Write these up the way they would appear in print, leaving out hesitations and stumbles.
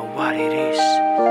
what it is.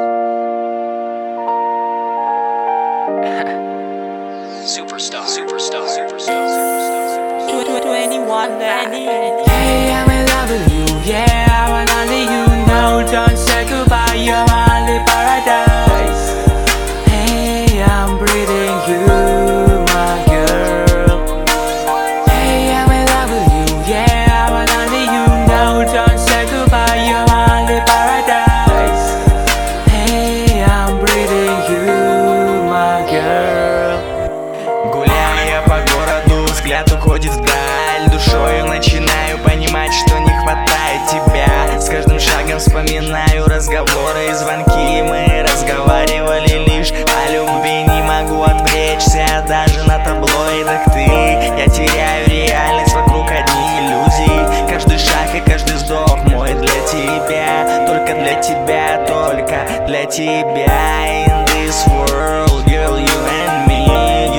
Superstar. 21 Lenny. Hey, I'm in love with you, yeah, I want only you. No, don't say goodbye, you're my only paradise. Hey, I'm breathing you, my girl. Hey, I'm in love with you, yeah, I want only you. No, don't say goodbye, you're my only paradise. Hey, I'm breathing you, my girl. Гуляя по городу, взгляд уходит вдаль. Душою начинаю понимать, что не хватает тебя. С каждым шагом вспоминаю разговоры и звонки. Мы разговаривали лишь о любви. Не могу отвлечься даже на таблоидах ты. Я теряю реальность, вокруг одни иллюзии. Каждый шаг и каждый вздох мой для тебя. Только для тебя, только для тебя. In this world, girl, you and me.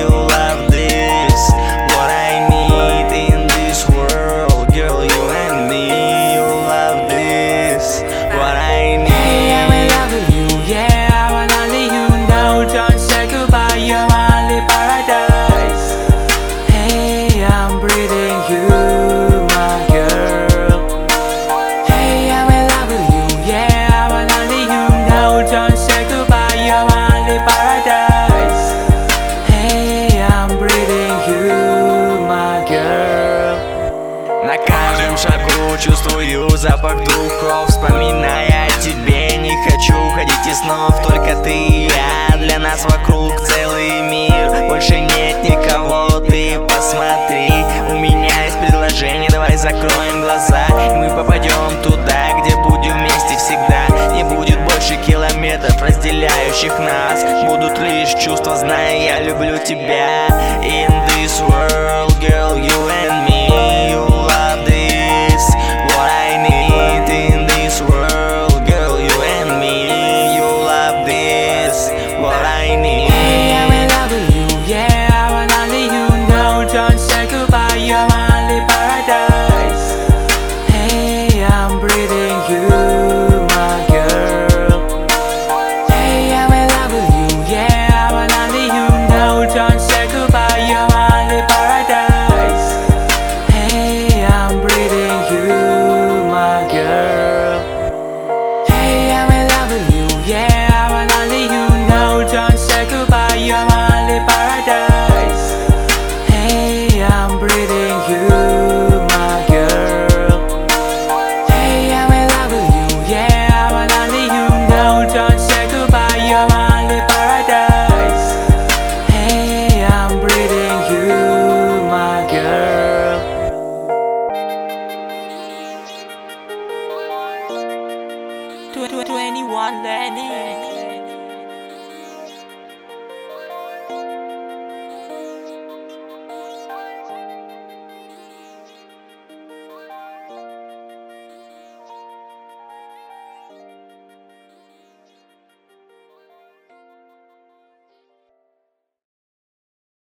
На каждом шагу чувствую запах духов, вспоминая о тебе. Не хочу уходить из снов, только ты и я. Для нас вокруг целый мир, больше нет никого. Ты посмотри, у меня есть предложение. Давай закроем глаза, и мы попадем туда, где будем вместе всегда. Не будет больше километров, разделяющих нас. Будут лишь чувства, зная, я люблю тебя. In this world, girl, you and me. Lenny.